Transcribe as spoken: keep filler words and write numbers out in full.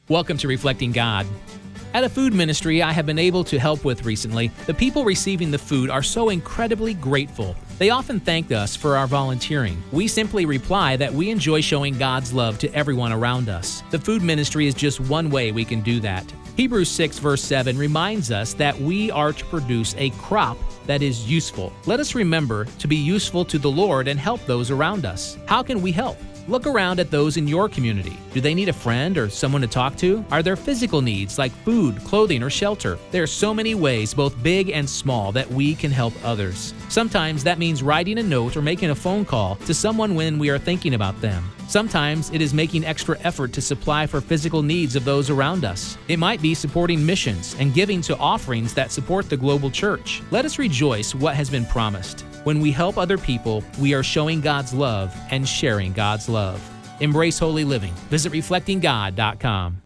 Welcome to Reflecting God. At a food ministry I have been able to help with recently, the people receiving the food are so incredibly grateful. They often thank us for our volunteering. We simply reply that we enjoy showing God's love to everyone around us. The food ministry is just one way we can do that. Hebrews six verse seven reminds us that we are to produce a crop that is useful. Let us remember to be useful to the Lord and help those around us. How can we help? Look around at those in your community. Do they need a friend or someone to talk to? Are there physical needs like food, clothing, or shelter? There are so many ways, both big and small, that we can help others. Sometimes that means writing a note or making a phone call to someone when we are thinking about them. Sometimes it is making extra effort to supply for physical needs of those around us. It might be supporting missions and giving to offerings that support the global church. Let us rejoice what has been promised. When we help other people, we are showing God's love and sharing God's love. Embrace holy living. Visit reflecting god dot com.